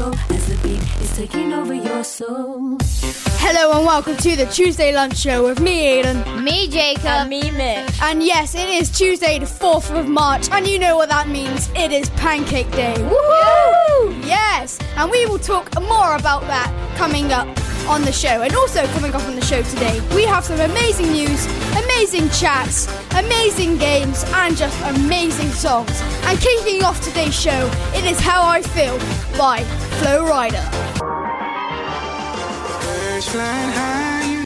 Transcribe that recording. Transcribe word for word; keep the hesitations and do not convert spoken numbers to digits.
go as the beat is taking over your soul. Hello and welcome to the Tuesday Lunch Show with me, Aidan. Me, Jacob. And me, Mitch. And yes, it is Tuesday the fourth of March, and you know what that means. It is Pancake Day. Woohoo! Yes! And we will talk more about that coming up on the show. And also coming up on the show today, we have some amazing news, amazing chats, amazing games, and just amazing songs. And kicking off today's show, it is How I Feel by Flo Rida. Birds flying high